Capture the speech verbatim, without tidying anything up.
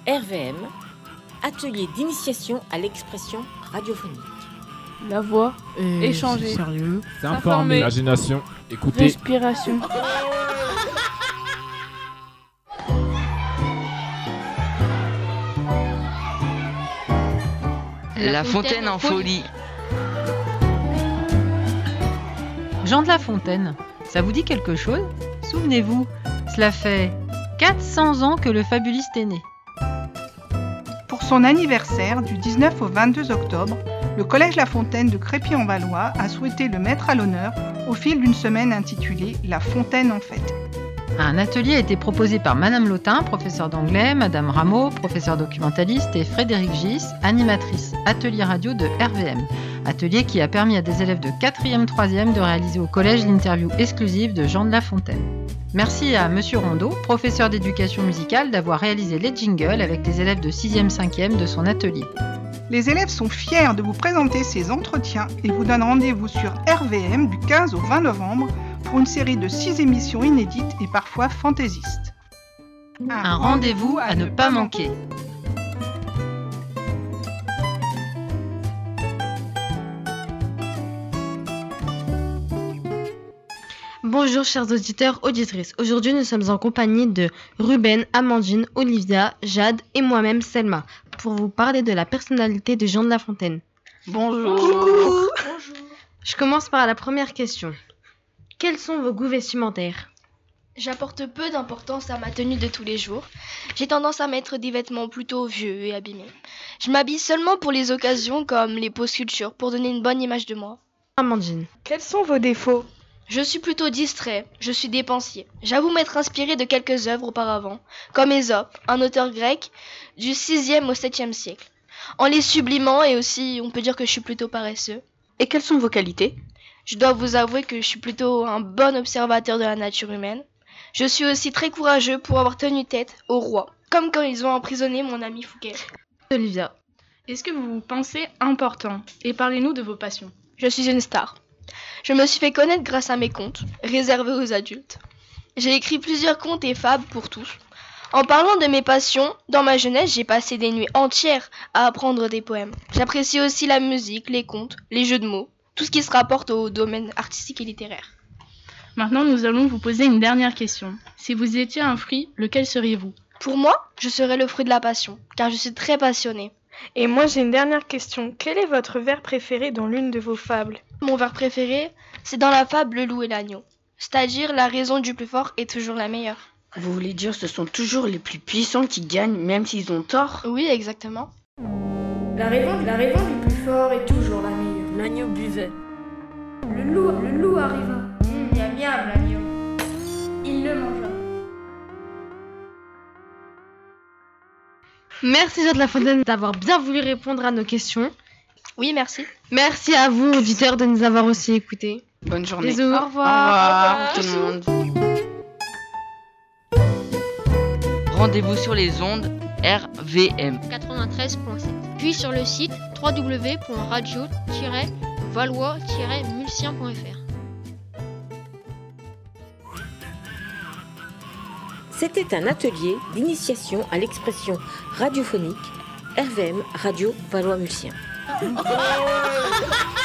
R V M, atelier d'initiation à l'expression radiophonique. La voix, Et échanger, sérieux, s'informer, Imagination, écoutez. respiration. La Fontaine en folie. Jean de La Fontaine, ça vous dit quelque chose ? Souvenez-vous, cela fait quatre cents ans que le fabuliste est né. Pour son anniversaire du dix-neuf au vingt-deux octobre, le Collège La Fontaine de Crépy-en-Valois a souhaité le mettre à l'honneur au fil d'une semaine intitulée « La Fontaine en fête ». Un atelier a été proposé par Madame Lautin, professeure d'anglais, Madame Rameau, professeure documentaliste, et Frédéric Gis, animatrice atelier radio de R V M. Atelier qui a permis à des élèves de quatrième troisième de réaliser au collège l'interview exclusive de Jean de La Fontaine. Merci à Monsieur Rondeau, professeur d'éducation musicale, d'avoir réalisé les jingles avec les élèves de sixième cinquième de son atelier. Les élèves sont fiers de vous présenter ces entretiens et vous donnent rendez-vous sur R V M du quinze au vingt novembre pour une série de six émissions inédites et parfois fantaisistes. Un, Un rendez-vous à ne pas manquer. Bonjour chers auditeurs, auditrices. Aujourd'hui nous sommes en compagnie de Ruben, Amandine, Olivia, Jade et moi-même Selma pour vous parler de la personnalité de Jean de La Fontaine. Bonjour. Bonjour. Je commence par la première question. Quels sont vos goûts vestimentaires ? J'apporte peu d'importance à ma tenue de tous les jours. J'ai tendance à mettre des vêtements plutôt vieux et abîmés. Je m'habille seulement pour les occasions comme les poses culture pour donner une bonne image de moi. Amandine. Quels sont vos défauts ? Je suis plutôt distrait, je suis dépensier. J'avoue m'être inspiré de quelques œuvres auparavant, comme Ésope, un auteur grec du sixième au septième siècle. En les sublimant et aussi, on peut dire que je suis plutôt paresseux. Et quelles sont vos qualités ? Je dois vous avouer que je suis plutôt un bon observateur de la nature humaine. Je suis aussi très courageux pour avoir tenu tête au roi, comme quand ils ont emprisonné mon ami Fouquet. Olivia. Est-ce que vous vous pensez important ? Et parlez-nous de vos passions. Je suis une star. Je me suis fait connaître grâce à mes contes, réservés aux adultes. J'ai écrit plusieurs contes et fables pour tous. En parlant de mes passions, dans ma jeunesse, j'ai passé des nuits entières à apprendre des poèmes. J'apprécie aussi la musique, les contes, les jeux de mots, tout ce qui se rapporte au domaine artistique et littéraire. Maintenant, nous allons vous poser une dernière question. Si vous étiez un fruit, lequel seriez-vous ? Pour moi, je serais le fruit de la passion, car je suis très passionnée. Et moi, j'ai une dernière question. Quel est votre vers préféré dans l'une de vos fables ? Mon vers préféré, c'est dans la fable Le loup et l'agneau. C'est-à-dire, la raison du plus fort est toujours la meilleure. Vous voulez dire ce sont toujours les plus puissants qui gagnent, même s'ils ont tort ? Oui, exactement. La raison, la raison du plus fort est toujours la meilleure. L'agneau buvait. Le loup, le loup arriva. Mmh, miam miam l'agneau. Il le mangea. Merci Jean de La Fontaine d'avoir bien voulu répondre à nos questions. Oui, merci. Merci à vous, auditeurs, de nous avoir aussi écoutés. Bonne journée. Bisous. Au revoir. Au revoir tout le monde. Rendez-vous sur les ondes R V M quatre-vingt-treize virgule sept. Puis sur le site w w w point radio tiret valois tiret mulsien point f r. C'était un atelier d'initiation à l'expression radiophonique R V M Radio Valois Mulsien.